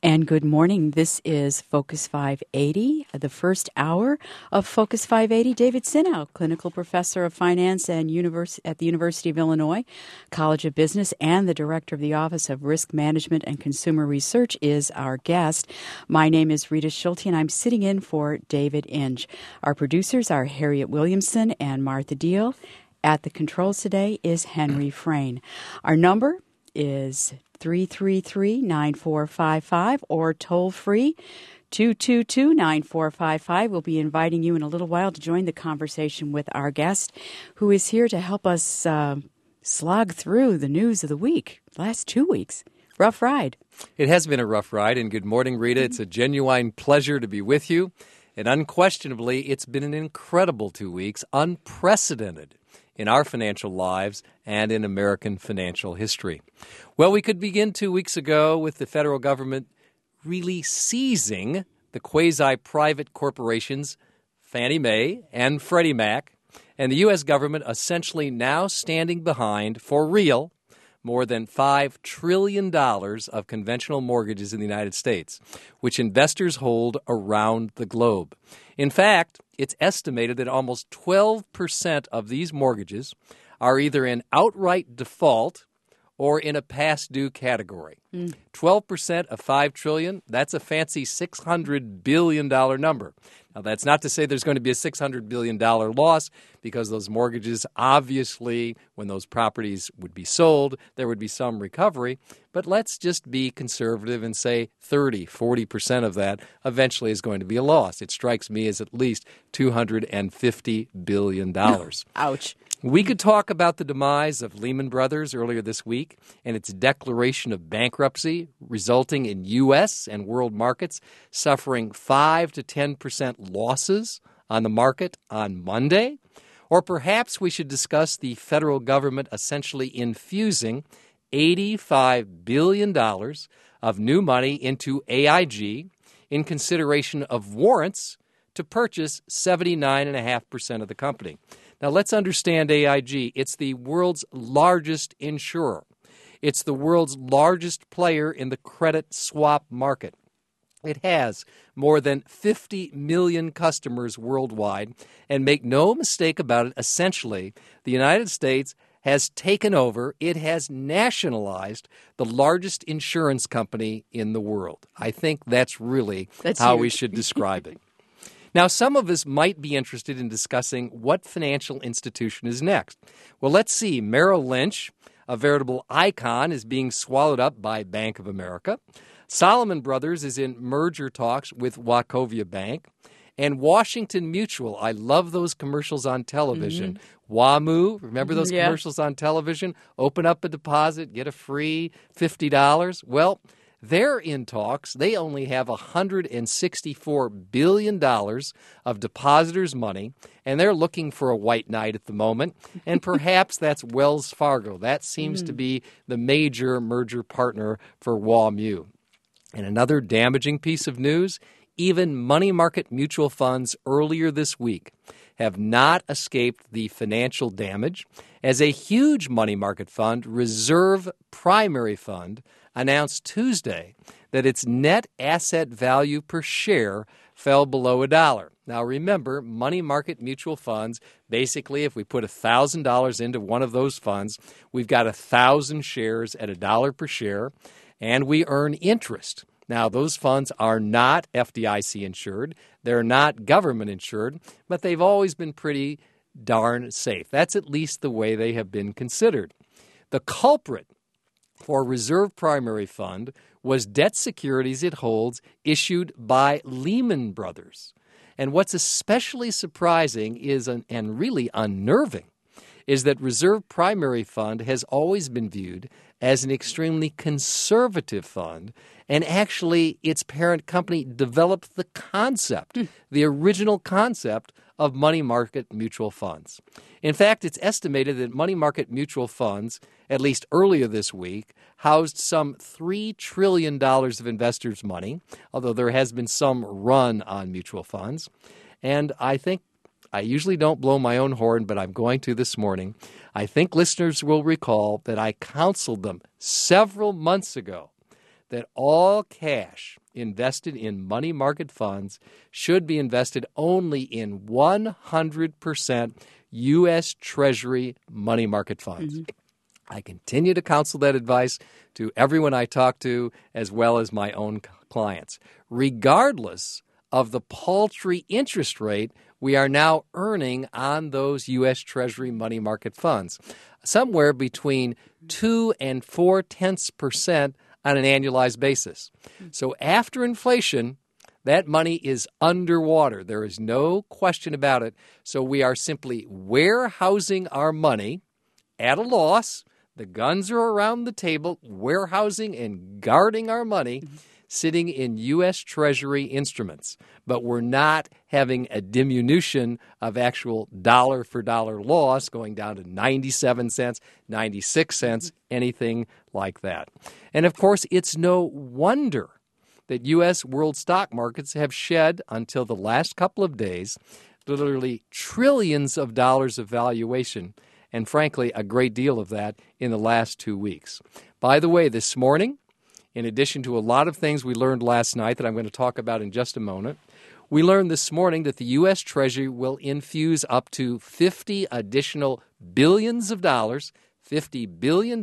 And good morning. This is Focus 580, the first hour of Focus 580. David Sinow, clinical professor of finance and at the University of Illinois College of Business and the director of the Office of Risk Management and Consumer Research, is our guest. My name is Rita Schulte, and I'm sitting in for David Inge. Our producers are Harriet Williamson and Martha Deal. At the controls today is Henry Frayne. Our number is 333-9455 or toll-free 222-9455. We'll be inviting you in a little while to join the conversation with our guest, who is here to help us slog through the news of the week. Last 2 weeks. Rough ride. It has been a rough ride, and good morning, Rita. It's a genuine pleasure to be with you. And unquestionably, it's been an incredible 2 weeks, unprecedented in our financial lives and in American financial history. Well, we could begin 2 weeks ago with the federal government really seizing the quasi-private corporations Fannie Mae and Freddie Mac, and the U.S. government essentially now standing behind, for real, more than $5 trillion of conventional mortgages in the United States, which investors hold around the globe. In fact, it's estimated that almost 12% of these mortgages are either in outright default or in a past due category. 12% of $5 trillion, that's a fancy $600 billion number. Now, that's not to say there's going to be a $600 billion loss, because those mortgages, obviously, when those properties would be sold, there would be some recovery. But let's just be conservative and say 30, 40% of that eventually is going to be a loss. It strikes me as at least $250 billion. Ouch. We could talk about the demise of Lehman Brothers earlier this week and its declaration of bankruptcy, resulting in U.S. and world markets suffering 5 to 10% losses on the market on Monday. Or perhaps we should discuss the federal government essentially infusing $85 billion of new money into AIG in consideration of warrants to purchase 79.5% of the company. Now, let's understand AIG. It's the world's largest insurer. It's the world's largest player in the credit swap market. It has more than 50 million customers worldwide. And make no mistake about it, essentially, the United States has taken over, it has nationalized the largest insurance company in the world. I think that's really how we should describe it. Now, some of us might be interested in discussing what financial institution is next. Well, let's see. Merrill Lynch, a veritable icon, is being swallowed up by Bank of America. Salomon Brothers is in merger talks with Wachovia Bank. And Washington Mutual, I love those commercials on television. WAMU, remember those commercials on television? Open up a deposit, get a free $50. Well, they're in talks. They only have $164 billion of depositors' money, and they're looking for a white knight at the moment. And perhaps that's Wells Fargo. That seems to be the major merger partner for WAMU. And another damaging piece of news, even money market mutual funds earlier this week have not escaped the financial damage, as a huge money market fund, Reserve Primary Fund, announced Tuesday that its net asset value per share fell below $1. Now, remember, money market mutual funds, basically, if we put $1,000 into one of those funds, we've got 1,000 shares at $1 per share, and we earn interest. Now, those funds are not FDIC insured. They're not government insured, but they've always been pretty darn safe. That's at least the way they have been considered. The culprit for Reserve Primary Fund was debt securities it holds issued by Lehman Brothers. And what's especially surprising is, and really unnerving, is that Reserve Primary Fund has always been viewed as an extremely conservative fund, and actually its parent company developed the concept, the original concept of money market mutual funds. In fact, it's estimated that money market mutual funds, at least earlier this week, housed some $3 trillion of investors' money, although there has been some run on mutual funds. And I think I usually don't blow my own horn, but I'm going to this morning. I think listeners will recall that I counseled them several months ago that all cash invested in money market funds should be invested only in 100% U.S. Treasury money market funds. I continue to counsel that advice to everyone I talk to, as well as my own clients. Regardless of the paltry interest rate we are now earning on those U.S. Treasury money market funds, somewhere between 2 and 4/10% on an annualized basis. So after inflation, that money is underwater. There is no question about it. So we are simply warehousing our money at a loss. The guns are around the table, warehousing and guarding our money, sitting in U.S. Treasury instruments. But we're not having a diminution of actual dollar-for-dollar loss going down to 97 cents, 96 cents, anything like that. And, of course, it's no wonder that U.S. world stock markets have shed, until the last couple of days, literally trillions of dollars of valuation, and frankly, a great deal of that in the last 2 weeks. By the way, this morning, in addition to a lot of things we learned last night that I'm going to talk about in just a moment, we learned this morning that the U.S. Treasury will infuse up to 50 additional billions of dollars, $50 billion,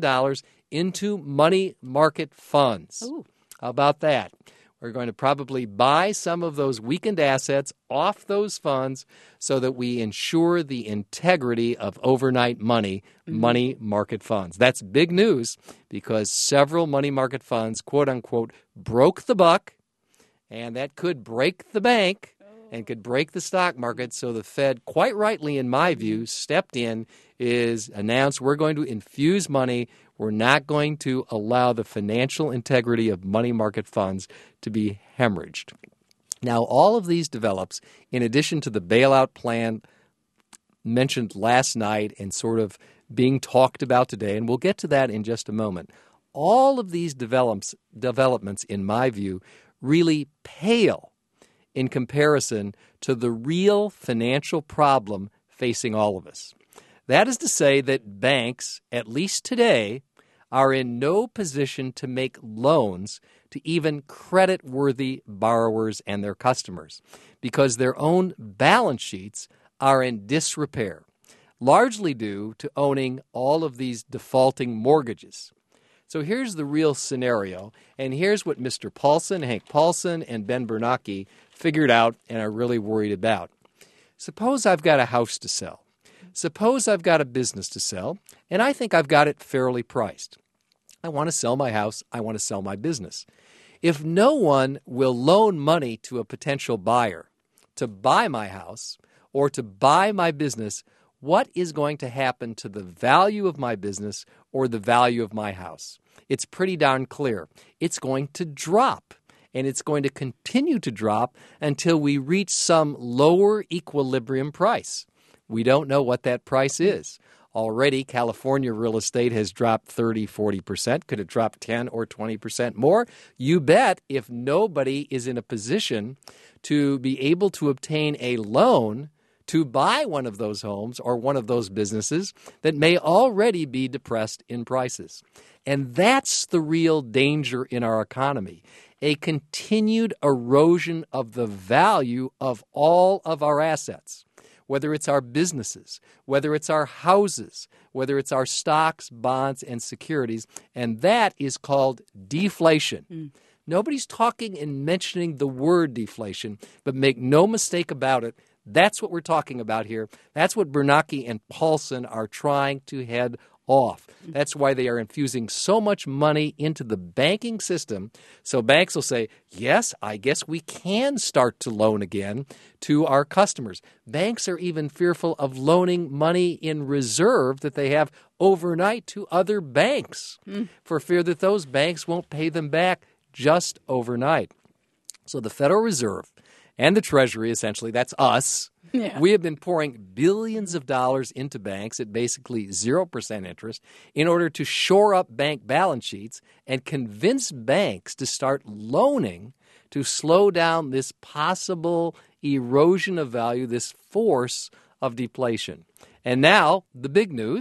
into money market funds. Ooh. How about that? We're going to probably buy some of those weakened assets off those funds so that we ensure the integrity of overnight money market funds. That's big news because several money market funds, quote unquote, broke the buck, and that could break the bank and could break the stock market. So the Fed, quite rightly in my view, stepped in, is announced we're going to infuse money. We're not going to allow the financial integrity of money market funds to be hemorrhaged. Now, all of these develops in addition to the bailout plan mentioned last night and sort of being talked about today, and we'll get to that in just a moment. All of these developments, in my view, really pale in comparison to the real financial problem facing all of us. That is to say that banks, at least today, are in no position to make loans to even credit-worthy borrowers and their customers because their own balance sheets are in disrepair, largely due to owning all of these defaulting mortgages. So here's the real scenario, and here's what Mr. Paulson, Hank Paulson, and Ben Bernanke figured out and are really worried about. Suppose I've got a house to sell. Suppose I've got a business to sell, and I think I've got it fairly priced. I want to sell my house. I want to sell my business. If no one will loan money to a potential buyer to buy my house or to buy my business, what is going to happen to the value of my business or the value of my house? It's pretty darn clear. It's going to drop, and it's going to continue to drop until we reach some lower equilibrium price. We don't know what that price is. Already, California real estate has dropped 30, 40%. Could it drop 10 or 20% more? You bet, if nobody is in a position to be able to obtain a loan to buy one of those homes or one of those businesses that may already be depressed in prices. And that's the real danger in our economy, a continued erosion of the value of all of our assets, whether it's our businesses, whether it's our houses, whether it's our stocks, bonds, and securities, and that is called deflation. Nobody's talking and mentioning the word deflation, but make no mistake about it, that's what we're talking about here. That's what Bernanke and Paulson are trying to head off. That's why they are infusing so much money into the banking system. So banks will say, yes, I guess we can start to loan again to our customers. Banks are even fearful of loaning money in reserve that they have overnight to other banks for fear that those banks won't pay them back just overnight. So the Federal Reserve and the Treasury, essentially, that's us. Yeah. We have been pouring billions of dollars into banks at basically 0% interest in order to shore up bank balance sheets and convince banks to start loaning to slow down this possible erosion of value, this force of deflation. And now, the big news,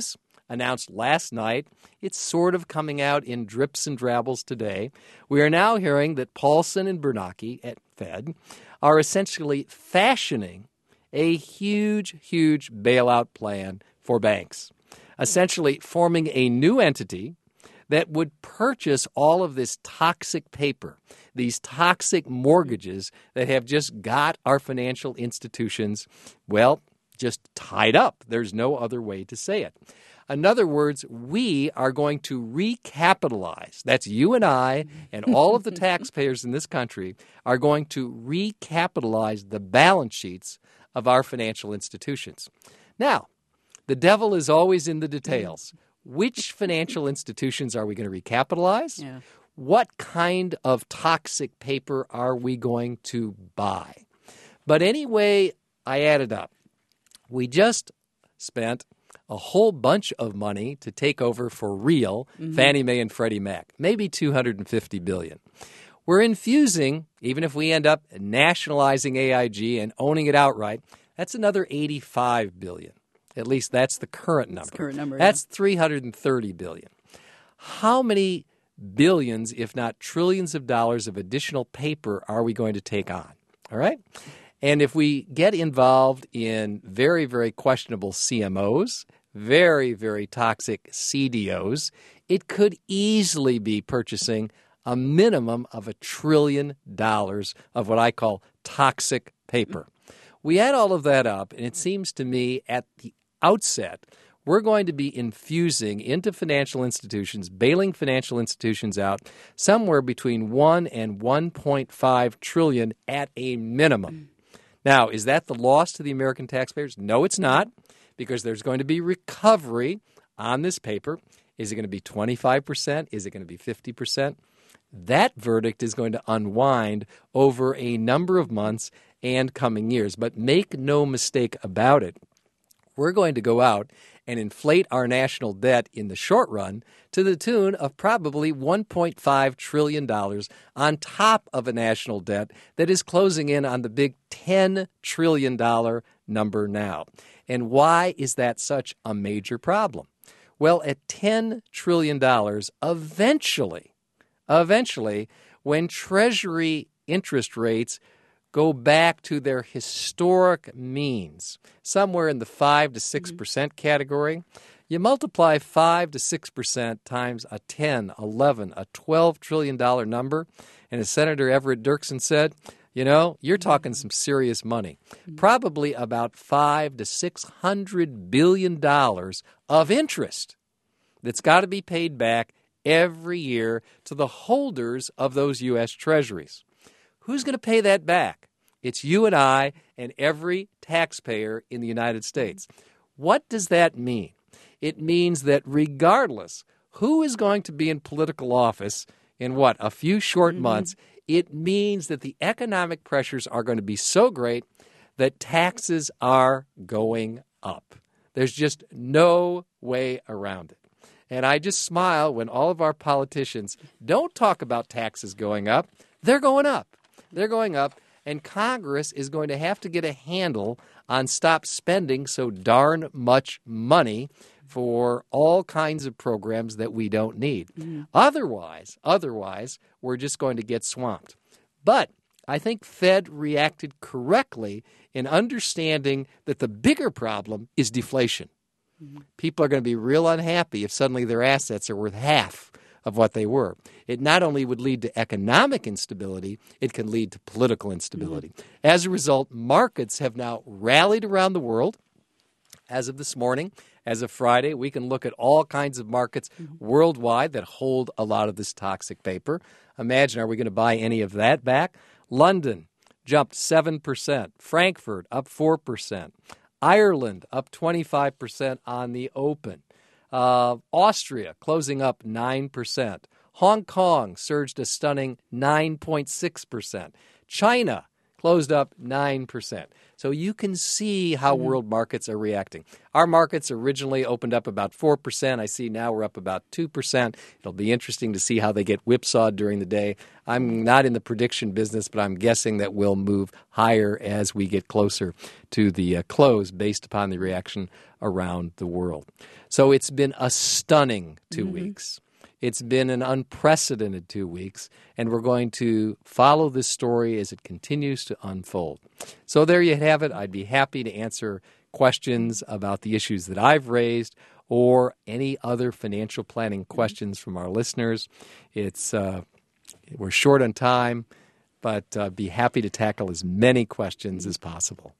announced last night. It's sort of coming out in drips and drabbles today. We are now hearing that Paulson and Bernanke at Fed are essentially fashioning a huge, huge bailout plan for banks, essentially forming a new entity that would purchase all of this toxic paper, these toxic mortgages that have just got our financial institutions, well, just tied up. There's no other way to say it. In other words, we are going to recapitalize. That's you and I and all of the taxpayers in this country are going to recapitalize the balance sheets of our financial institutions. Now, the devil is always in the details. Which financial institutions are we going to recapitalize? Yeah. What kind of toxic paper are we going to buy? But anyway, I added up. We just spent a whole bunch of money to take over for real Fannie Mae and Freddie Mac, maybe $250 billion. We're infusing, even if we end up nationalizing AIG and owning it outright, that's another $85 billion. At least that's the current number. That's the current number, That's $330 billion. How many billions, if not trillions of dollars of additional paper are we going to take on? All right? And if we get involved in very, very questionable CMOs, very, very toxic CDOs, it could easily be purchasing a minimum of $1 trillion of what I call toxic paper. We add all of that up, and it seems to me at the outset, we're going to be infusing into financial institutions, bailing financial institutions out somewhere between 1 and 1.5 trillion at a minimum. Now, is that the loss to the American taxpayers? No, it's not, because there's going to be recovery on this paper. Is it going to be 25%? Is it going to be 50%? That verdict is going to unwind over a number of months and coming years. But make no mistake about it, we're going to go out and inflate our national debt in the short run to the tune of probably $1.5 trillion on top of a national debt that is closing in on the big $10 trillion number now. And why is that such a major problem? Well, at $10 trillion, eventually, when Treasury interest rates go back to their historic means, somewhere in the 5 to 6% category, you multiply 5 to 6% times a 10, 11, a $12 trillion number, and as Senator Everett Dirksen said, you know, you're talking some serious money. Probably about $500 to $600 billion of interest that's got to be paid back every year to the holders of those U.S. Treasuries. Who's going to pay that back? It's you and I and every taxpayer in the United States. What does that mean? It means that regardless who is going to be in political office in a few short months, it means that the economic pressures are going to be so great that taxes are going up. There's just no way around it. And I just smile when all of our politicians don't talk about taxes going up. They're going up. They're going up. And Congress is going to have to get a handle on stop spending so darn much money for all kinds of programs that we don't need. Otherwise, we're just going to get swamped. But I think Fed reacted correctly in understanding that the bigger problem is deflation. People are going to be real unhappy if suddenly their assets are worth half of what they were. It not only would lead to economic instability, it can lead to political instability. As a result, markets have now rallied around the world. As of this morning, as of Friday, we can look at all kinds of markets worldwide that hold a lot of this toxic paper. Imagine, are we going to buy any of that back? London jumped 7%. Frankfurt up 4%. Ireland up 25% on the open. Austria closing up 9%. Hong Kong surged a stunning 9.6%. China closed up 9%. So you can see how world markets are reacting. Our markets originally opened up about 4%. I see now we're up about 2%. It'll be interesting to see how they get whipsawed during the day. I'm not in the prediction business, but I'm guessing that we'll move higher as we get closer to the close based upon the reaction around the world. So it's been a stunning 2 weeks. It's been an unprecedented 2 weeks, and we're going to follow this story as it continues to unfold. So there you have it. I'd be happy to answer questions about the issues that I've raised or any other financial planning questions from our listeners. We're short on time, but be happy to tackle as many questions as possible.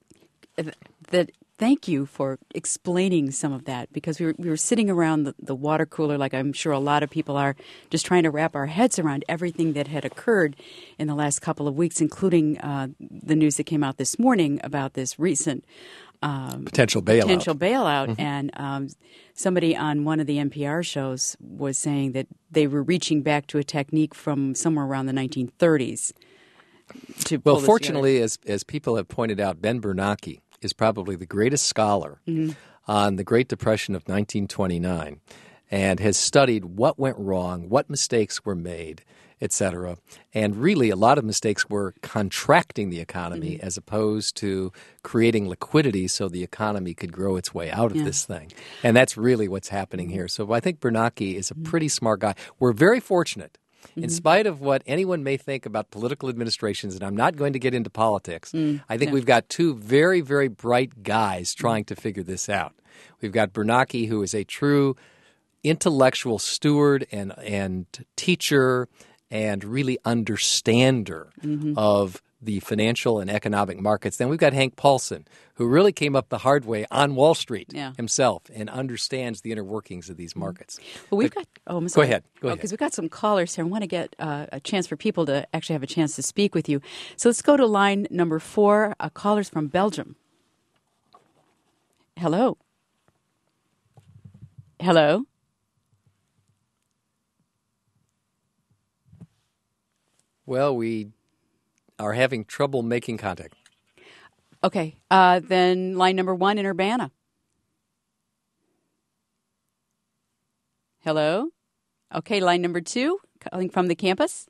Thank you for explaining some of that, because we were sitting around the water cooler, like I'm sure a lot of people are, just trying to wrap our heads around everything that had occurred in the last couple of weeks, including the news that came out this morning about this recent potential bailout. And somebody on one of the NPR shows was saying that they were reaching back to a technique from somewhere around the 1930s. Well, fortunately, as people have pointed out, Ben Bernanke is probably the greatest scholar on the Great Depression of 1929 and has studied what went wrong, what mistakes were made, et cetera. And really, a lot of mistakes were contracting the economy as opposed to creating liquidity so the economy could grow its way out of this thing. And that's really what's happening here. So I think Bernanke is a pretty smart guy. We're very fortunate. In spite of what anyone may think about political administrations, and I'm not going to get into politics, I think we've got two very, very bright guys trying to figure this out. We've got Bernanke, who is a true intellectual steward and teacher and really understander of the financial and economic markets. Then we've got Hank Paulson, who really came up the hard way on Wall Street himself and understands the inner workings of these markets. Well, we've got – I'm sorry. Go ahead. Because we've got some callers here. I want to get a chance for people to actually have a chance to speak with you. So let's go to line number 4, callers from Belgium. Hello. Hello. Well, we are having trouble making contact. Okay. Then line number 1 in Urbana. Hello? Okay, line number 2, calling from the campus.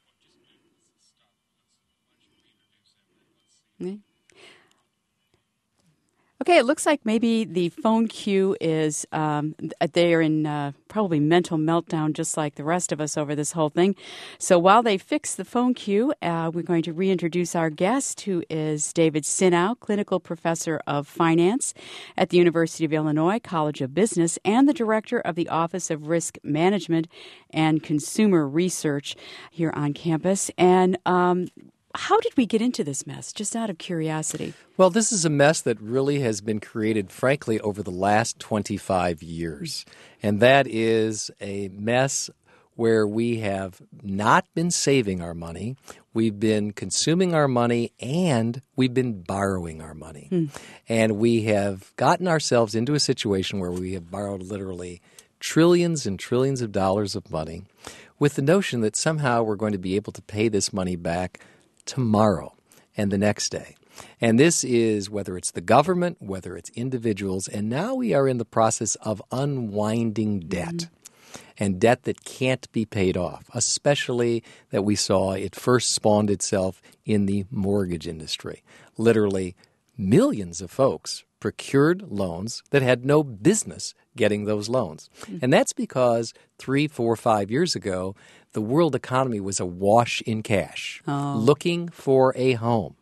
Okay, it looks like maybe the phone queue is, they are in probably mental meltdown just like the rest of us over this whole thing. So while they fix the phone queue, we're going to reintroduce our guest, who is David Sinow, clinical professor of finance at the University of Illinois College of Business and the director of the Office of Risk Management and Consumer Research here on campus. And how did we get into this mess, just out of curiosity? Well, this is a mess that really has been created, frankly, over the last 25 years. And that is a mess where we have not been saving our money, we've been consuming our money, and we've been borrowing our money. And we have gotten ourselves into a situation where we have borrowed literally trillions and trillions of dollars of money with the notion that somehow we're going to be able to pay this money back tomorrow and the next day. And this is whether it's the government, whether it's individuals, and now we are in the process of unwinding debt and debt that can't be paid off, especially that we saw it first spawned itself in the mortgage industry. Literally millions of folks procured loans that had no business getting those loans. And that's because 3, 4, 5 years ago, the world economy was awash in cash, looking for a home.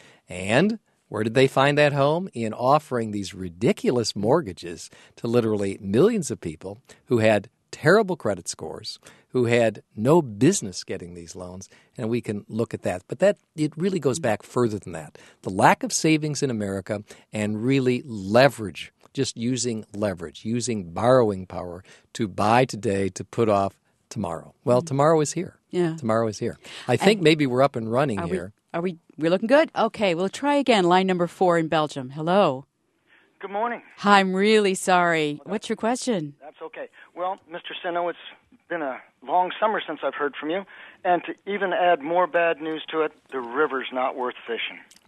And where did they find that home? In offering these ridiculous mortgages to literally millions of people who had terrible credit scores, who had no business getting these loans, and we can look at that. But it really goes back further than that. The lack of savings in America and really leverage, just using leverage, using borrowing power to buy today to put off tomorrow. Well, tomorrow is here. Tomorrow is here. I think maybe we're up and running here. We're looking good? Okay, we'll try again. Line number 4 in Belgium. Hello. Good morning. Hi, I'm really sorry. What's your question? That's okay. Well, Mr. Sinow, it's been a long summer since I've heard from you. And to even add more bad news to it, the river's not worth fishing.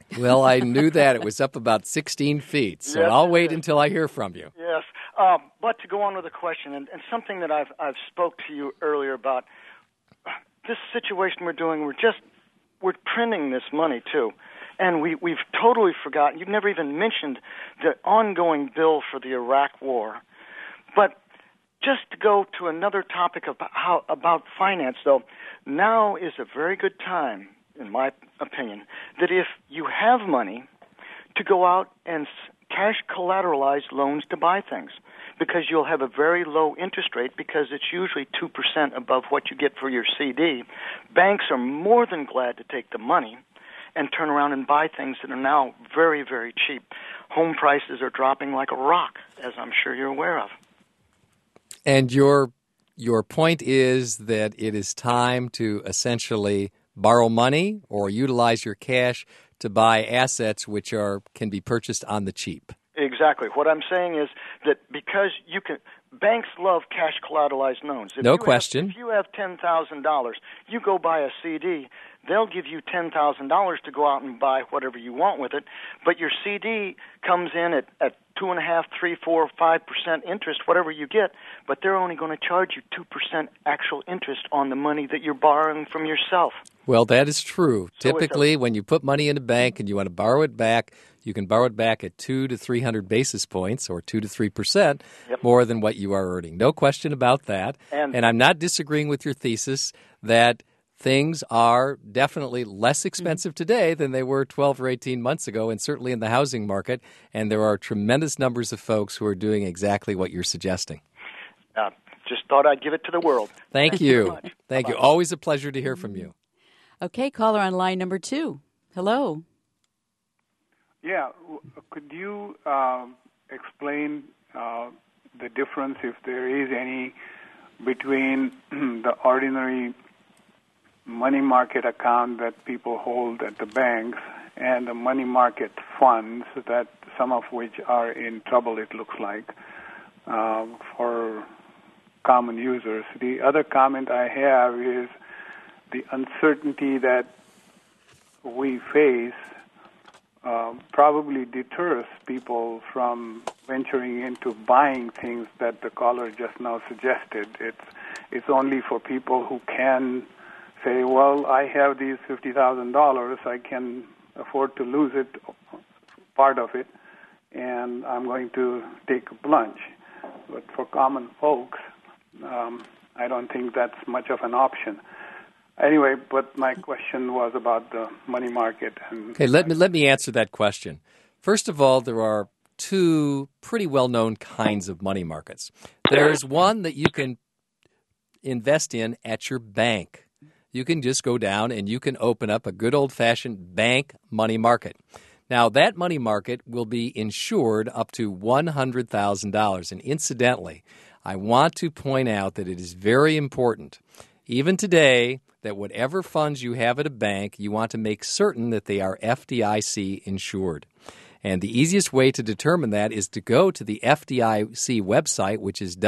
Well, I knew that. It was up about 16 feet, so Yes, I'll wait until I hear from you. Yes, but to go on with the question, and something that I've spoke to you earlier about, this situation we're printing this money too, and we've totally forgotten. You've never even mentioned the ongoing bill for the Iraq War. But just to go to another topic about finance, though, now is a very good time, in my opinion, that if you have money, to go out and cash collateralized loans to buy things, because you'll have a very low interest rate because it's usually 2% above what you get for your CD. Banks are more than glad to take the money and turn around and buy things that are now very, very cheap. Home prices are dropping like a rock, as I'm sure you're aware of. And your point is that it is time to essentially borrow money or utilize your cash to buy assets which can be purchased on the cheap. Exactly. What I'm saying is that because banks love cash collateralized loans. No question. If you have $10,000, you go buy a CD, they'll give you $10,000 to go out and buy whatever you want with it, but your CD comes in at 2.5%, 3%, 4%, 5% interest, whatever you get, but they're only going to charge you 2% actual interest on the money that you're borrowing from yourself. Well, that is true. Typically, when you put money in a bank and you want to borrow it back, you can borrow it back at 200 to 300 basis points or 2 to 3% more than what you are earning. No question about that. And I'm not disagreeing with your thesis that things are definitely less expensive today than they were 12 or 18 months ago, and certainly in the housing market. And there are tremendous numbers of folks who are doing exactly what you're suggesting. Just thought I'd give it to the world. Thank you. Thank you. Always a pleasure to hear from you. Okay, caller on line number 2. Hello. Yeah, could you explain the difference, if there is any, between the ordinary money market account that people hold at the banks and the money market funds, that some of which are in trouble, it looks like, for common users? The other comment I have is the uncertainty that we face probably deters people from venturing into buying things that the caller just now suggested. It's only for people who can say, well, I have these $50,000, I can afford to lose it, part of it, and I'm going to take a plunge. But for common folks, I don't think that's much of an option. Anyway, but my question was about the money market. Okay, let me answer that question. First of all, there are two pretty well-known kinds of money markets. There's one that you can invest in at your bank. You can just go down and you can open up a good old-fashioned bank money market. Now, that money market will be insured up to $100,000. And incidentally, I want to point out that it is very important, even today, that whatever funds you have at a bank, you want to make certain that they are FDIC insured. And the easiest way to determine that is to go to the FDIC website, which is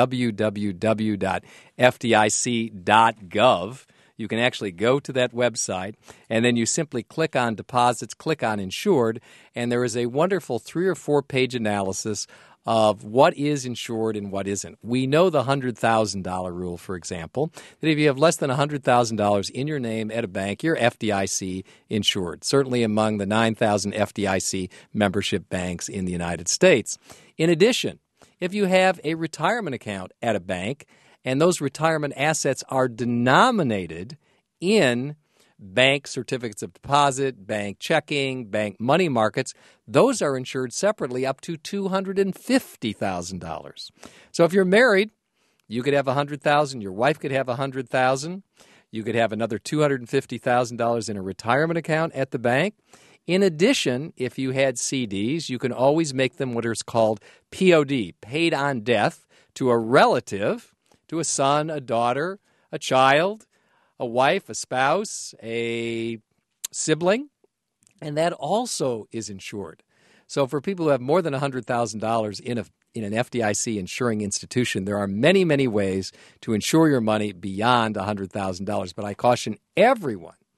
www.fdic.gov. You can actually go to that website, and then you simply click on deposits, click on insured, and there is a wonderful 3 or 4 page analysis of what is insured and what isn't. We know the $100,000 rule, for example, that if you have less than $100,000 in your name at a bank, you're FDIC insured, certainly among the 9,000 FDIC membership banks in the United States. In addition, if you have a retirement account at a bank and those retirement assets are denominated in bank certificates of deposit, bank checking, bank money markets, those are insured separately up to $250,000. So if you're married, you could have $100,000, your wife could have $100,000, you could have another $250,000 in a retirement account at the bank. In addition, if you had CDs, you can always make them what is called POD, paid on death, to a relative, to a son, a daughter, a child, a wife, a spouse, a sibling, and that also is insured. So for people who have more than $100,000 in an FDIC insuring institution, there are many, many ways to insure your money beyond $100,000. But I caution everyone,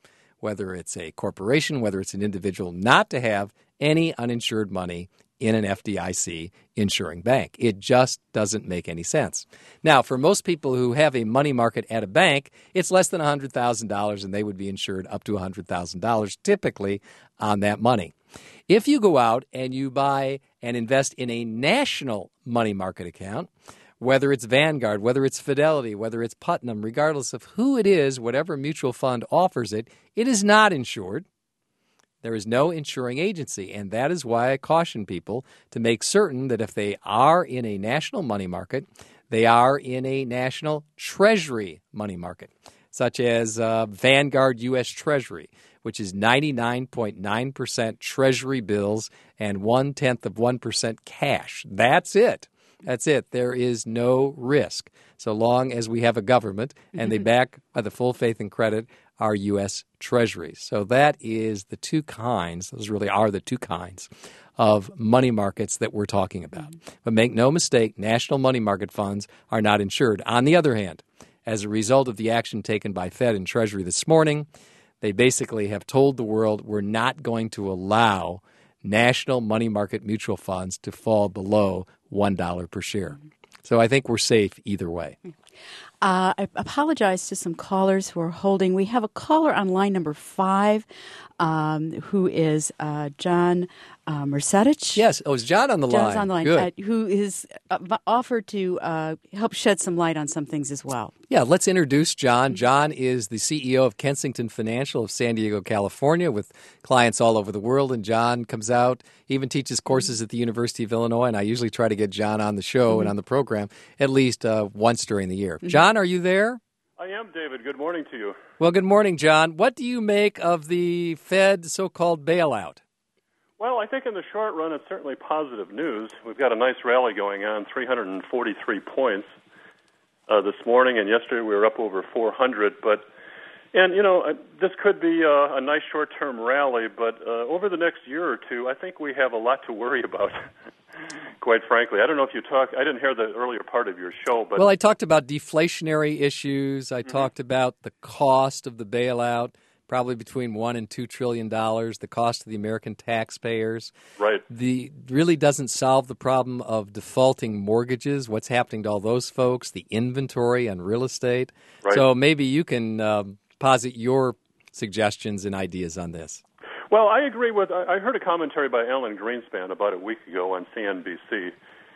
whether it's a corporation, whether it's an individual, not to have any uninsured money in an FDIC insuring bank. It just doesn't make any sense. Now, for most people who have a money market at a bank, it's less than $100,000, and they would be insured up to $100,000 typically on that money. If you go out and you buy and invest in a national money market account, whether it's Vanguard, whether it's Fidelity, whether it's Putnam, regardless of who it is, whatever mutual fund offers it, it is not insured. There is no insuring agency, and that is why I caution people to make certain that if they are in a national money market, they are in a national Treasury money market, such as Vanguard U.S. Treasury, which is 99.9% Treasury bills and 0.1% cash. That's it. That's it. There is no risk so long as we have a government and they back by the full faith and credit our U.S. Treasuries. So that is the two kinds, those really are the two kinds of money markets that we're talking about. But make no mistake, national money market funds are not insured. On the other hand, as a result of the action taken by Fed and Treasury this morning, they basically have told the world we're not going to allow national money market mutual funds to fall below $1 per share. So I think we're safe either way. I apologize to some callers who are holding. We have a caller on line number 5 who is John Mercedich. Yes. Oh, is John on the line? John's on the line. Good. Who is offered to help shed some light on some things as well. Yeah, let's introduce John. John is the CEO of Kensington Financial of San Diego, California, with clients all over the world. And John comes out, even teaches courses at the University of Illinois. And I usually try to get John on the show and on the program at least once during the year. John, are you there? I am, David. Good morning to you. Well, good morning, John. What do you make of the Fed so-called bailout? Well, I think in the short run, it's certainly positive news. We've got a nice rally going on, 343 points this morning, and yesterday we were up over 400. This could be a nice short-term rally, but over the next year or two, I think we have a lot to worry about. Quite frankly, I don't know if I didn't hear the earlier part of your show, but... Well, I talked about deflationary issues. I talked about the cost of the bailout, probably between $1 and $2 trillion, the cost of the American taxpayers. Right. Really doesn't solve the problem of defaulting mortgages, what's happening to all those folks, the inventory on real estate. Right. So maybe you can posit your suggestions and ideas on this. Well, I agree with. I heard a commentary by Alan Greenspan about a week ago on CNBC,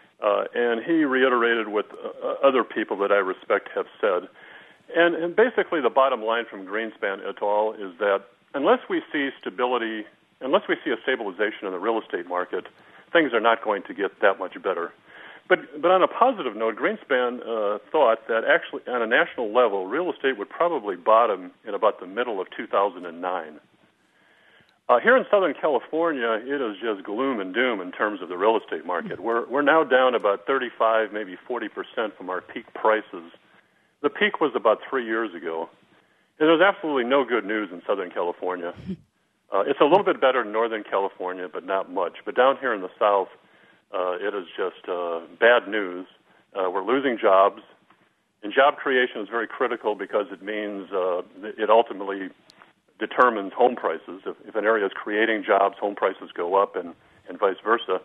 and he reiterated what other people that I respect have said. And basically, the bottom line from Greenspan et al. Is that unless we see stability, unless we see a stabilization in the real estate market, things are not going to get that much better. But on a positive note, Greenspan thought that actually, on a national level, real estate would probably bottom in about the middle of 2009. Here in Southern California, it is just gloom and doom in terms of the real estate market. We're now down about 35, maybe 40% from our peak prices. The peak was about 3 years ago. And there's absolutely no good news in Southern California. It's a little bit better in Northern California, but not much. But down here in the South, it is just bad news. We're losing jobs. And job creation is very critical because it means it ultimately determines home prices. If an area is creating jobs, home prices go up, and vice versa.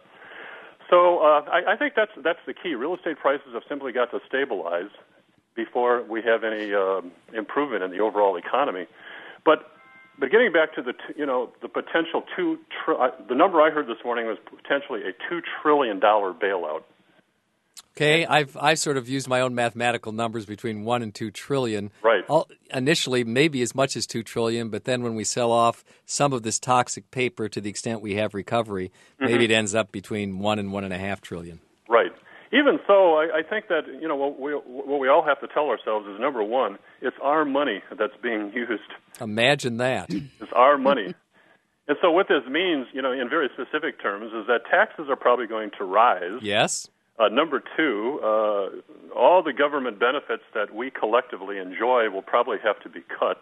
So I think that's the key. Real estate prices have simply got to stabilize before we have any improvement in the overall economy. But getting back to the potential the number I heard this morning was potentially a $2 trillion bailout. Okay, I've sort of used my own mathematical numbers between 1 and 2 trillion. Right. Initially, maybe as much as 2 trillion, but then when we sell off some of this toxic paper to the extent we have recovery, maybe it ends up between 1 and 1.5 trillion. Right. Even so, I think that what we all have to tell ourselves is, number one, it's our money that's being used. Imagine that. It's our money. And so what this means, in very specific terms, is that taxes are probably going to rise. Yes. Number two, all the government benefits that we collectively enjoy will probably have to be cut.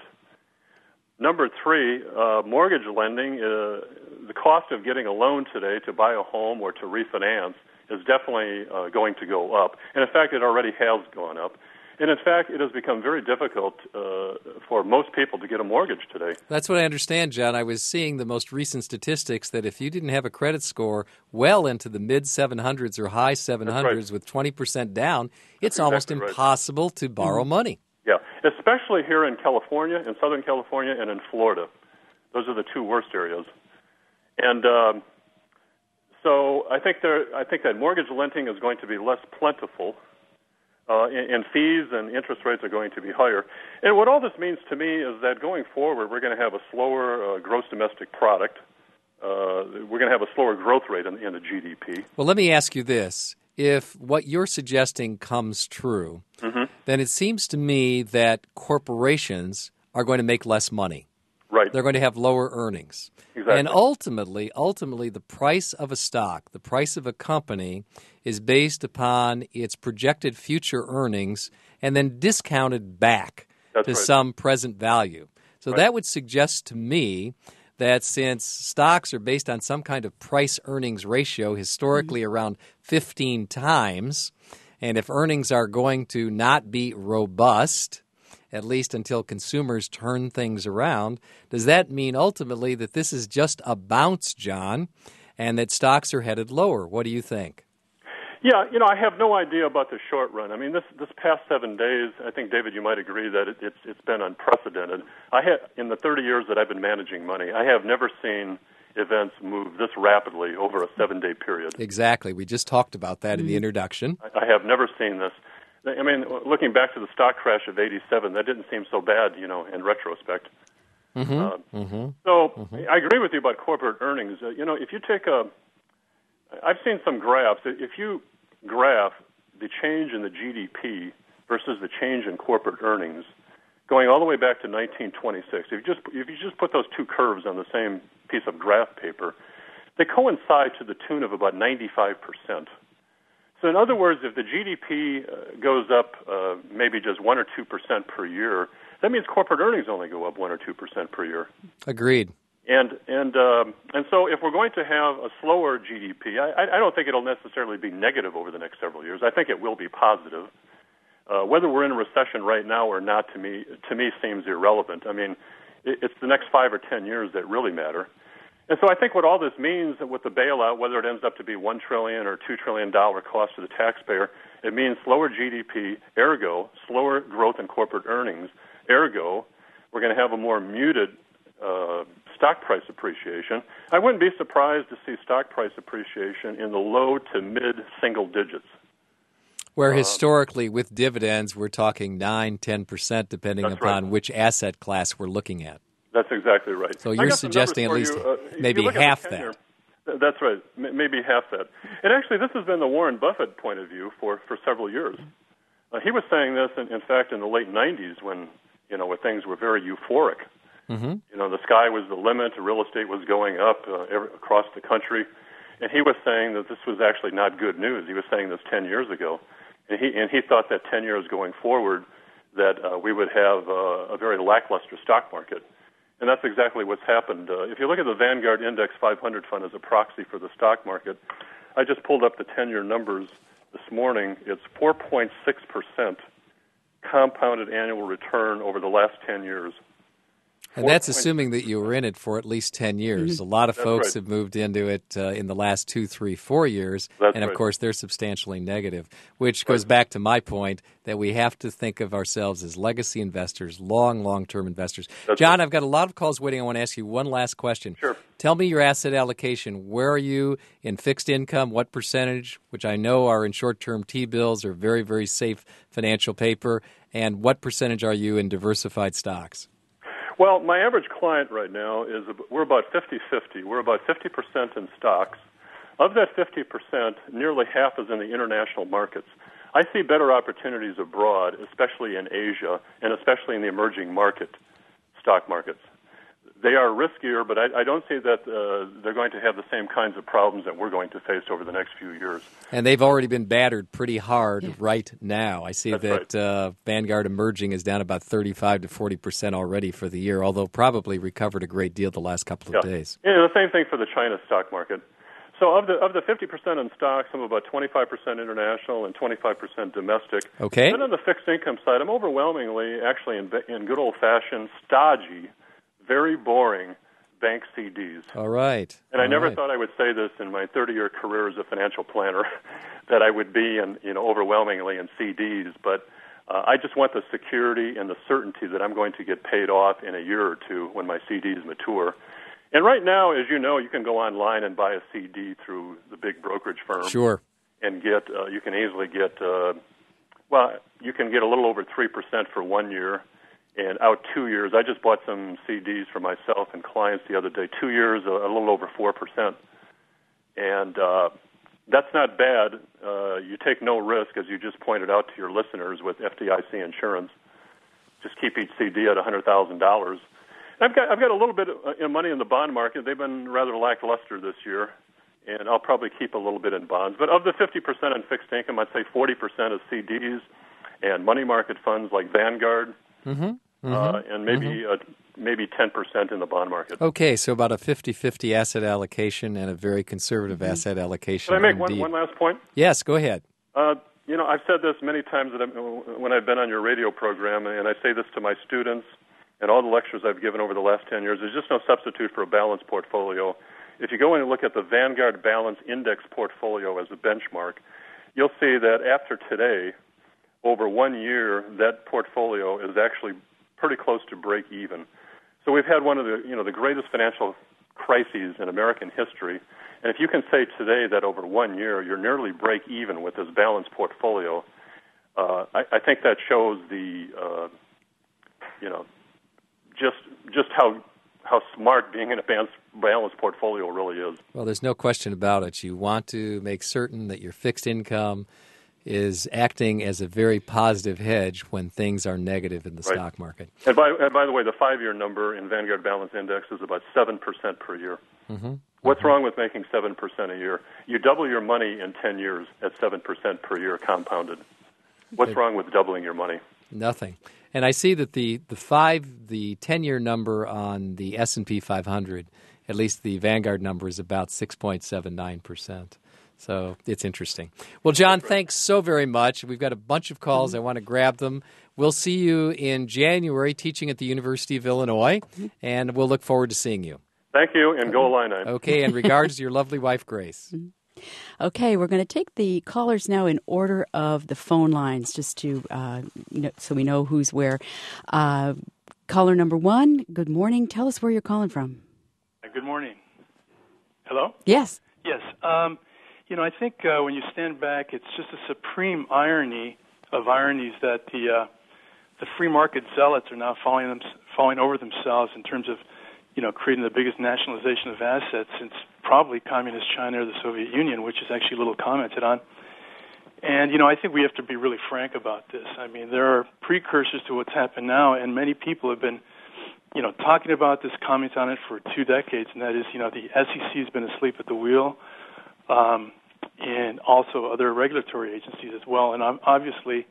Number three, mortgage lending, the cost of getting a loan today to buy a home or to refinance is definitely going to go up. And in fact, it already has gone up. And in fact, it has become very difficult for most people to get a mortgage today. That's what I understand, John. I was seeing the most recent statistics that if you didn't have a credit score well into the mid-700s or high 700s with 20% down, it's almost impossible to borrow money. Yeah, especially here in California, in Southern California, and in Florida. Those are the two worst areas. And so I think that mortgage lending is going to be less plentiful, and fees and interest rates are going to be higher. And what all this means to me is that going forward, we're going to have a slower gross domestic product. We're going to have a slower growth rate in the GDP. Well, let me ask you this. If what you're suggesting comes true, then it seems to me that corporations are going to make less money. Right. They're going to have lower earnings. Exactly. And ultimately, the price of a stock, the price of a company, is based upon its projected future earnings and then discounted back to some present value. So that would suggest to me that since stocks are based on some kind of price-earnings ratio, historically around 15 times, and if earnings are going to not be robust, at least until consumers turn things around, does that mean ultimately that this is just a bounce, John, and that stocks are headed lower? What do you think? Yeah, I have no idea about the short run. I mean, this past 7 days, I think, David, you might agree that it's been unprecedented. In the 30 years that I've been managing money, I have never seen events move this rapidly over a 7-day period. Exactly. We just talked about that in the introduction. I have never seen this. I mean, looking back to the stock crash of '87, that didn't seem so bad, in retrospect. I agree with you about corporate earnings. If you take I've seen some graphs. If you graph the change in the GDP versus the change in corporate earnings, going all the way back to 1926, if you just put those two curves on the same piece of graph paper, they coincide to the tune of about 95%. So in other words, if the GDP goes up maybe just 1 or 2% per year, that means corporate earnings only go up 1 or 2% per year. Agreed. And so if we're going to have a slower GDP, I don't think it'll necessarily be negative over the next several years. I think it will be positive. Whether we're in a recession right now or not, to me seems irrelevant. I mean, it's the next 5 or 10 years that really matter. And so I think what all this means with the bailout, whether it ends up to be $1 trillion or $2 trillion cost to the taxpayer, it means slower GDP, ergo, slower growth in corporate earnings, ergo, we're going to have a more muted stock price appreciation. I wouldn't be surprised to see stock price appreciation in the low to mid-single digits. Where historically, with dividends, we're talking 9-10%, depending upon which asset class we're looking at. That's exactly right. So you're suggesting at least maybe half that. That's right, maybe half that. And actually, this has been the Warren Buffett point of view for several years. He was saying this, in fact, in the late 90s when things were very euphoric. The sky was the limit, real estate was going up across the country. And he was saying that this was actually not good news. He was saying this 10 years ago. And he thought that 10 years going forward that we would have a very lackluster stock market. And that's exactly what's happened. If you look at the Vanguard Index 500 fund as a proxy for the stock market, I just pulled up the 10-year numbers this morning. It's 4.6% compounded annual return over the last 10 years. And that's assuming that you were in it for at least 10 years. A lot of folks have moved into it in the last 2, 3, 4 years. And, of course, they're substantially negative, which goes back to my point that we have to think of ourselves as legacy investors, long-term investors. John, I've got a lot of calls waiting. I want to ask you one last question. Sure. Tell me your asset allocation. Where are you in fixed income? What percentage, which I know are in short-term T-bills or very, very safe financial paper? And what percentage are you in diversified stocks? Well, my average client right now we're about 50-50. We're about 50% in stocks. Of that 50%, nearly half is in the international markets. I see better opportunities abroad, especially in Asia, and especially in the emerging stock markets. They are riskier, but I don't see that they're going to have the same kinds of problems that we're going to face over the next few years. And they've already been battered pretty hard right now. I see that Vanguard Emerging is down about 35 to 40% already for the year, although probably recovered a great deal the last couple of days. Yeah, the same thing for the China stock market. So of the 50% in stocks, I'm about 25% international and 25% domestic. Okay. Then on the fixed income side, I'm overwhelmingly actually in good old-fashioned, stodgy, very boring bank CDs. All right. And I never thought I would say this in my 30-year career as a financial planner, that I would be overwhelmingly in CDs, but I just want the security and the certainty that I'm going to get paid off in a year or two when my CDs mature. And right now, as you know, you can go online and buy a CD through the big brokerage firm. Sure. And get you can easily get you can get a little over 3% for 1 year, and out 2 years. I just bought some CDs for myself and clients the other day. 2 years, a little over 4%, and that's not bad. You take no risk, as you just pointed out to your listeners, with FDIC insurance. Just keep each CD at $100,000. I've got a little bit of money in the bond market. They've been rather lackluster this year, and I'll probably keep a little bit in bonds. But of the 50% in fixed income, I'd say 40% is CDs and money market funds like Vanguard, and maybe 10% in the bond market. Okay, so about a 50-50 asset allocation and a very conservative asset allocation. Can I make one last point? Yes, go ahead. I've said this many times when I've been on your radio program, and I say this to my students and all the lectures I've given over the last 10 years. There's just no substitute for a balanced portfolio. If you go in and look at the Vanguard Balanced Index portfolio as a benchmark, you'll see that after today, over 1 year, that portfolio is actually pretty close to break even. So we've had one of the greatest financial crises in American history. And if you can say today that over 1 year you're nearly break even with this balanced portfolio, I think that shows the just how smart being in a balanced portfolio really is. Well, there's no question about it. You want to make certain that your fixed income is acting as a very positive hedge when things are negative in the stock market. And by the way, the 5-year number in Vanguard Balanced Index is about 7% per year. What's wrong with making 7% a year? You double your money in 10 years at 7% per year compounded. What's wrong with doubling your money? Nothing. And I see that the 10-year number on the S&P 500, at least the Vanguard number, is about 6.79%. So it's interesting. Well, John, thanks so very much. We've got a bunch of calls. I want to grab them. We'll see you in January teaching at the University of Illinois, and we'll look forward to seeing you. Thank you, and go Illini. Okay, and regards to your lovely wife, Grace. Okay, we're going to take the callers now in order of the phone lines, just to so we know who's where. Caller number 1, good morning. Tell us where you're calling from. Good morning. Hello? Yes. Yes. I think when you stand back, it's just a supreme irony of ironies that the free market zealots are now falling over themselves in terms of creating the biggest nationalization of assets since probably communist China or the Soviet Union, which is actually a little commented on. And, I think we have to be really frank about this. I mean, there are precursors to what's happened now, and many people have been, talking about this, commenting on it for 2 decades, and that is, the SEC has been asleep at the wheel, and also other regulatory agencies as well. And obviously,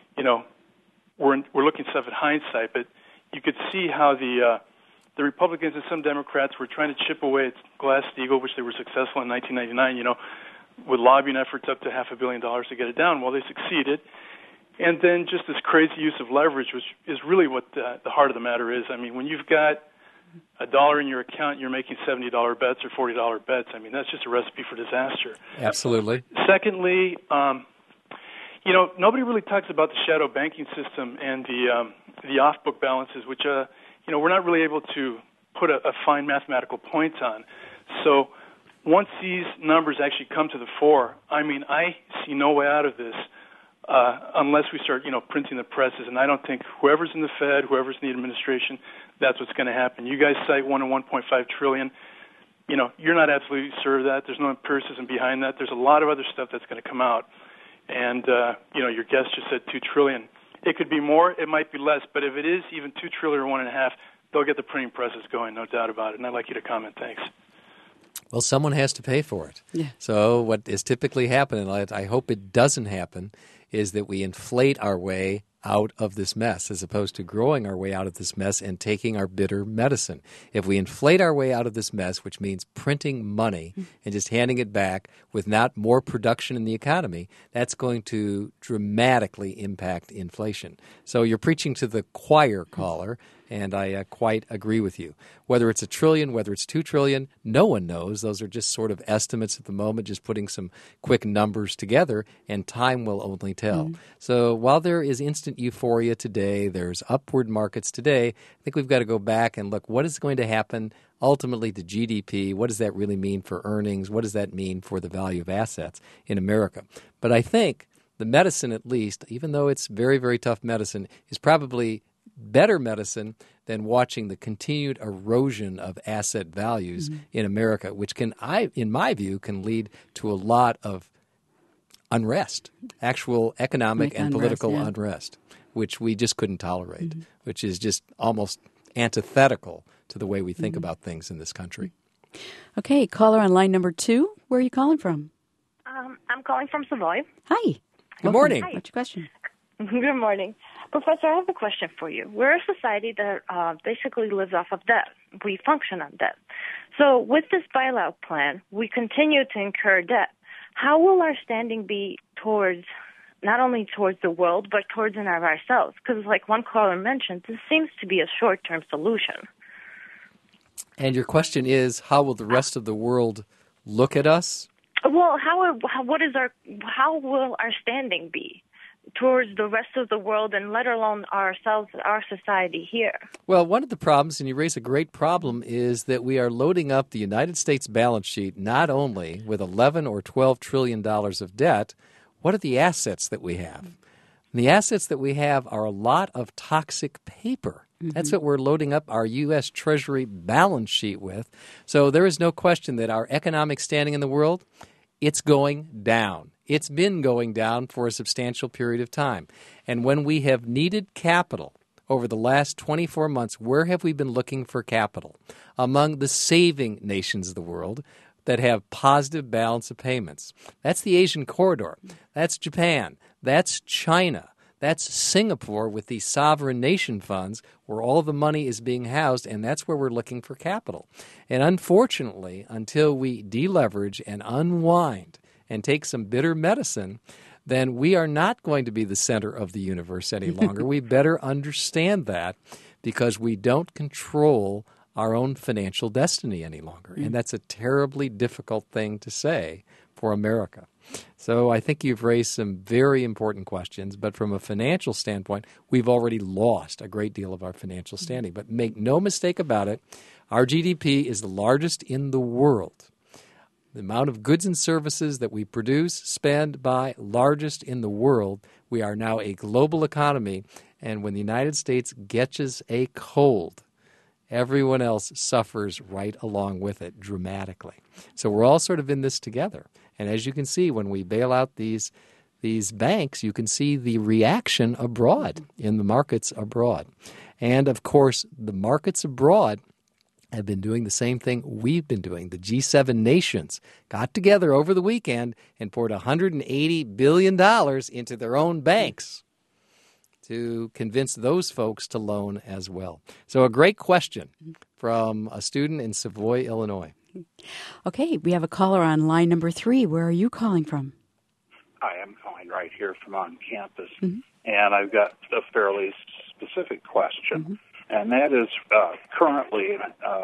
we're looking stuff at hindsight, but you could see how the Republicans and some Democrats were trying to chip away at Glass-Steagall, which they were successful in 1999, with lobbying efforts up to $500 million to get it down. Well, they succeeded. And then just this crazy use of leverage, which is really what the heart of the matter is. I mean, when you've got $1 in your account, you're making $70 bets or $40 bets. I mean, that's just a recipe for disaster. Absolutely. Secondly, nobody really talks about the shadow banking system and the off-book balances, which we're not really able to put a fine mathematical point on. So once these numbers actually come to the fore, I mean, I see no way out of this unless we start, printing the presses. And I don't think whoever's in the Fed, whoever's in the administration, that's what's going to happen. You guys cite $1 and $1.5 trillion. You're not absolutely sure of that. There's no empiricism behind that. There's a lot of other stuff that's going to come out. And, your guest just said $2 trillion. It could be more, it might be less, but if it is even $2 trillion or $1.5, they'll get the printing presses going, no doubt about it. And I'd like you to comment. Thanks. Well, someone has to pay for it. Yeah. So what is typically happening, I hope it doesn't happen, is that we inflate our way out of this mess as opposed to growing our way out of this mess and taking our bitter medicine. If we inflate our way out of this mess, which means printing money and just handing it back with not more production in the economy, that's going to dramatically impact inflation. So you're preaching to the choir, caller, and I quite agree with you. Whether it's $1 trillion, whether it's $2 trillion, no one knows. Those are just sort of estimates at the moment, just putting some quick numbers together, and time will only tell. So while there is instant euphoria today, there's upward markets today, I think we've got to go back and look, what is going to happen ultimately to GDP? What does that really mean for earnings? What does that mean for the value of assets in America? But I think the medicine, at least, even though it's very, very tough medicine, is probably better medicine than watching the continued erosion of asset values in America, which can, in my view, can lead to a lot of unrest, actual economic and political unrest, which we just couldn't tolerate, which is just almost antithetical to the way we think about things in this country. Okay, caller on line number 2. Where are you calling from? I'm calling from Savoy. Hi. Good morning. Hi. What's your question? Good morning. Professor, I have a question for you. We're a society that basically lives off of debt. We function on debt. So with this bailout plan, we continue to incur debt. How will our standing be towards, not only towards the world, but towards and of ourselves? Because like one caller mentioned, this seems to be a short-term solution. And your question is, how will the rest of the world look at us? Well, how will our standing be towards the rest of the world, and let alone ourselves, our society here? Well, one of the problems, and you raise a great problem, is that we are loading up the United States balance sheet not only with $11 or $12 trillion of debt. What are the assets that we have? And the assets that we have are a lot of toxic paper. That's what we're loading up our U.S. Treasury balance sheet with. So there is no question that our economic standing in the world, it's going down. It's been going down for a substantial period of time. And when we have needed capital over the last 24 months, where have we been looking for capital? Among the saving nations of the world that have positive balance of payments. That's the Asian corridor. That's Japan. That's China. That's Singapore with the sovereign nation funds where all the money is being housed, and that's where we're looking for capital. And unfortunately, until we deleverage and unwind and take some bitter medicine, then we are not going to be the center of the universe any longer. We better understand that, because we don't control our own financial destiny any longer. And that's a terribly difficult thing to say for America. So I think you've raised some very important questions, but from a financial standpoint, we've already lost a great deal of our financial standing. But make no mistake about it, our GDP is the largest in the world. The amount of goods and services that we produce, spend, buy, largest in the world. We are now a global economy, and when the United States gets a cold, everyone else suffers right along with it dramatically. So we're all sort of in this together. And as you can see, when we bail out these banks, you can see the reaction abroad, in the markets abroad. And, of course, the markets abroad have been doing the same thing we've been doing. The G7 nations got together over the weekend and poured $180 billion into their own banks to convince those folks to loan as well. So a great question from a student in Savoy, Illinois. Okay, we have a caller on line number 3. Where are you calling from? Hi, I'm calling right here from on campus, and I've got a fairly specific question, and that is currently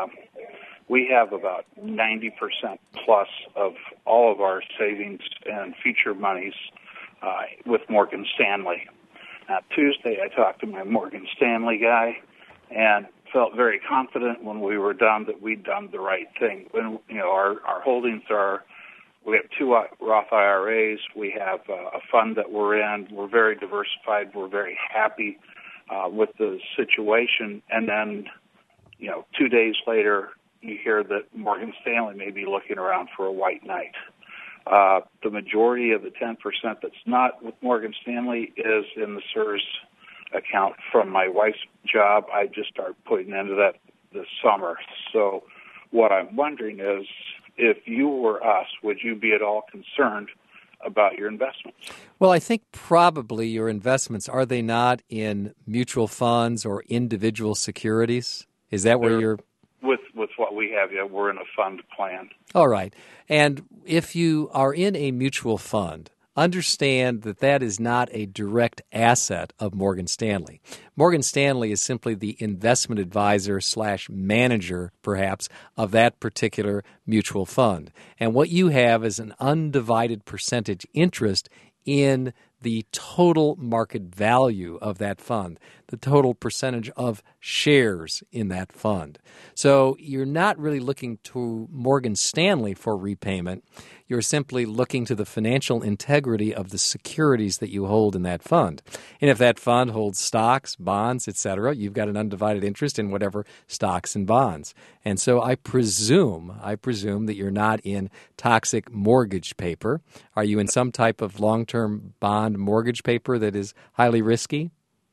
we have about 90% plus of all of our savings and future monies with Morgan Stanley. Now, Tuesday, I talked to my Morgan Stanley guy and felt very confident when we were done that we'd done the right thing. When our holdings are, we have 2 Roth IRAs, we have a fund that we're in, we're very diversified, we're very happy with the situation, and then 2 days later you hear that Morgan Stanley may be looking around for a white knight. The majority of the 10% that's not with Morgan Stanley is in the CSRS account from my wife's job. I just started putting into that this summer. So what I'm wondering is, if you were us, would you be at all concerned about your investments. Well, I think probably your investments, are they not in mutual funds or individual securities? Is that where you're... With what we have, yeah, we're in a fund plan. All right. And if you are in a mutual fund, understand that that is not a direct asset of Morgan Stanley. Morgan Stanley is simply the investment advisor / manager, perhaps, of that particular mutual fund. And what you have is an undivided percentage interest in the total market value of that fund, the total percentage of shares in that fund. So you're not really looking to Morgan Stanley for repayment. You're simply looking to the financial integrity of the securities that you hold in that fund. And if that fund holds stocks, bonds, etc., you've got an undivided interest in whatever stocks and bonds. And so I presume that you're not in toxic mortgage paper. Are you in some type of long-term bond mortgage paper that is highly risky?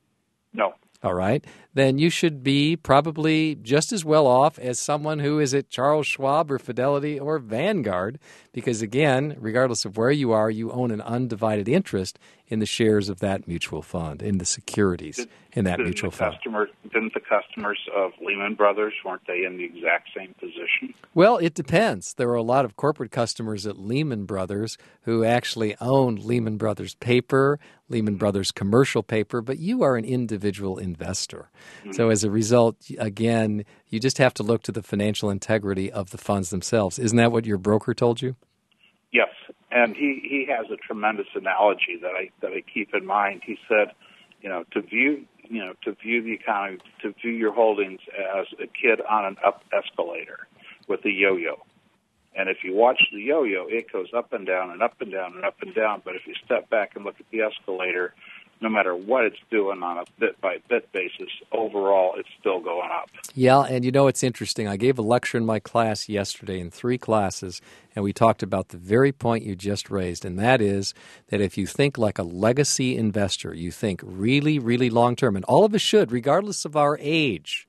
No. All right. Then you should be probably just as well off as someone who is at Charles Schwab or Fidelity or Vanguard, because, again, regardless of where you are, you own an undivided interest in the shares of that mutual fund, in the securities in that mutual fund. Didn't the customers of Lehman Brothers, weren't they in the exact same position? Well, it depends. There are a lot of corporate customers at Lehman Brothers who actually owned Lehman Brothers paper, Lehman Brothers commercial paper, but you are an individual investor. Mm-hmm. So as a result, again, you just have to look to the financial integrity of the funds themselves. Isn't that what your broker told you? Yes, and he has a tremendous analogy that I keep in mind. He said, to view the economy, to view your holdings as a kid on an up escalator with a yo-yo. And if you watch the yo-yo, it goes up and down and up and down and up and down. But if you step back and look at the escalator, no matter what it's doing on a bit-by-bit basis, overall it's still going up. Yeah, and it's interesting. I gave a lecture in my class yesterday in 3 classes, and we talked about the very point you just raised, and that is that if you think like a legacy investor, you think really, really long-term, and all of us should, regardless of our age,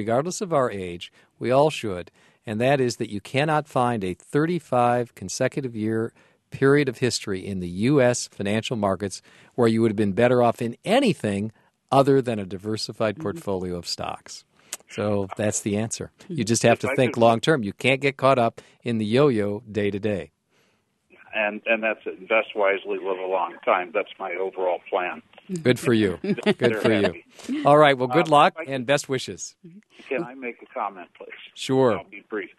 we all should, and that is that you cannot find a 35 consecutive year period of history in the U.S. financial markets where you would have been better off in anything other than a diversified portfolio of stocks. So that's the answer. You just have to think long term. You can't get caught up in the yo-yo day to day. And that's it. Invest wisely, live a long time. That's my overall plan. Good for you. Good for you. All right. Well, good luck and best wishes. Can I make a comment, please? Sure. I'll be brief.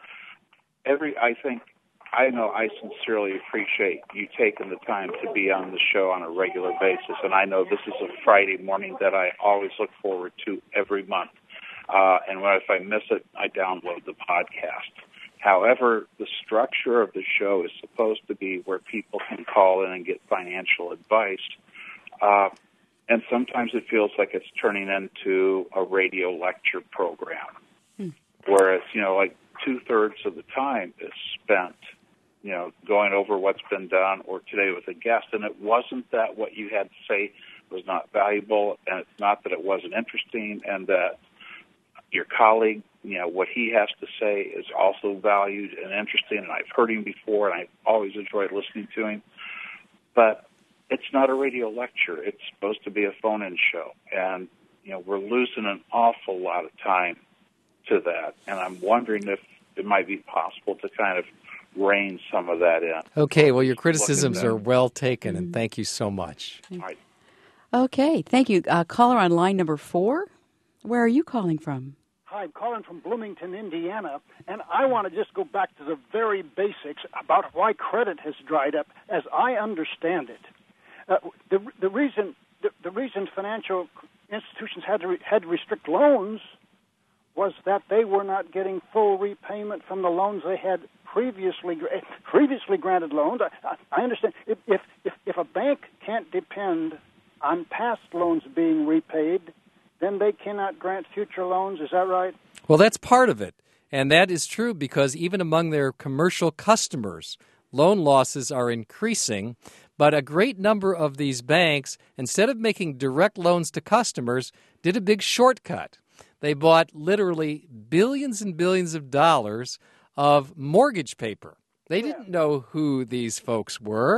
I know I sincerely appreciate you taking the time to be on the show on a regular basis, and I know this is a Friday morning that I always look forward to every month. And if I miss it, I download the podcast. However, the structure of the show is supposed to be where people can call in and get financial advice, and sometimes it feels like it's turning into a radio lecture program, whereas, like 2/3 of the time is spent going over what's been done, or today with a guest, and it wasn't that what you had to say was not valuable, and it's not that it wasn't interesting, and that your colleague, what he has to say is also valued and interesting, and I've heard him before, and I've always enjoyed listening to him, but it's not a radio lecture. It's supposed to be a phone-in show, and, we're losing an awful lot of time to that, and I'm wondering if it might be possible to kind of rein some of that in. Okay, well, your criticisms are well taken, and thank you so much. All right. Okay, thank you. Caller on line number 4. Where are you calling from? Hi, I'm calling from Bloomington, Indiana, and I want to just go back to the very basics about why credit has dried up, as I understand it. The reason financial institutions had to restrict loans was that they were not getting full repayment from the loans they had previously granted loans. I understand if a bank can't depend on past loans being repaid, then they cannot grant future loans. Is that right? Well, that's part of it. And that is true because even among their commercial customers, loan losses are increasing. But a great number of these banks, instead of making direct loans to customers, did a big shortcut. They bought literally billions and billions of dollars of mortgage paper. They didn't know who these folks were.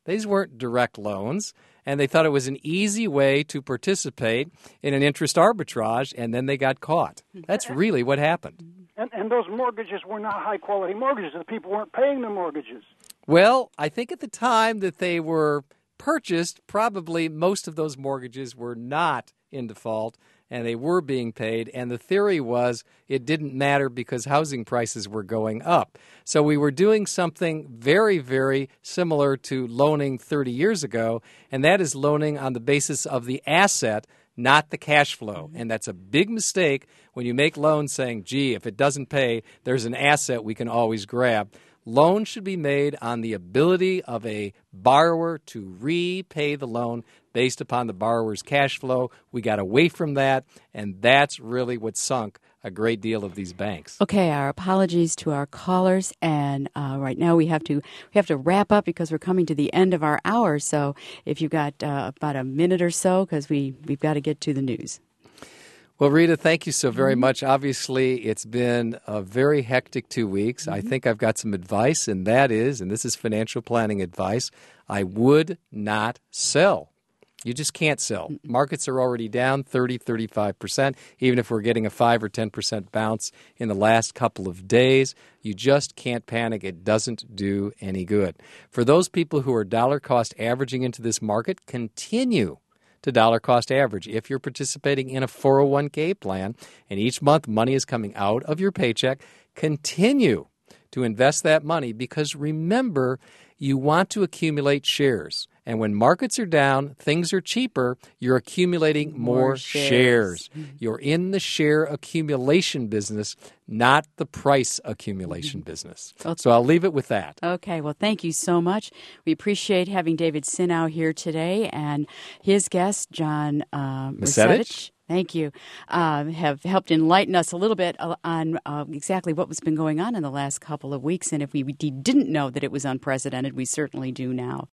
These weren't direct loans, and they thought it was an easy way to participate in an interest arbitrage, and then they got caught. That's really what happened. And those mortgages were not high-quality mortgages. The people weren't paying the mortgages. Well, I think at the time that they were purchased, probably most of those mortgages were not in default, and they were being paid. And the theory was it didn't matter because housing prices were going up. So we were doing something very, very similar to loaning 30 years ago, and that is loaning on the basis of the asset, not the cash flow. And that's a big mistake when you make loans saying, gee, if it doesn't pay, there's an asset we can always grab. Loans should be made on the ability of a borrower to repay the loan based upon the borrower's cash flow. We got away from that, and that's really what sunk a great deal of these banks. Okay, our apologies to our callers, and right now we have to wrap up because we're coming to the end of our hour. So if you've got about a minute or so, because we've got to get to the news. Well, Rita, thank you so very much. Obviously, it's been a very hectic 2 weeks. I think I've got some advice, and that is, and this is financial planning advice, I would not sell. You just can't sell. Markets are already down 30, 35%. Even if we're getting a 5 or 10% bounce in the last couple of days, you just can't panic. It doesn't do any good. For those people who are dollar cost averaging into this market, continue to dollar cost average. If you're participating in a 401k plan and each month money is coming out of your paycheck, continue to invest that money because remember, you want to accumulate shares. And when markets are down, things are cheaper, you're accumulating more shares. You're in the share accumulation business, not the price accumulation business. So I'll leave it with that. Okay, well, thank you so much. We appreciate having David Sinow here today and his guest, John Musetich. Thank you. Have helped enlighten us a little bit on exactly what was been going on in the last couple of weeks. And if we didn't know that it was unprecedented, we certainly do now.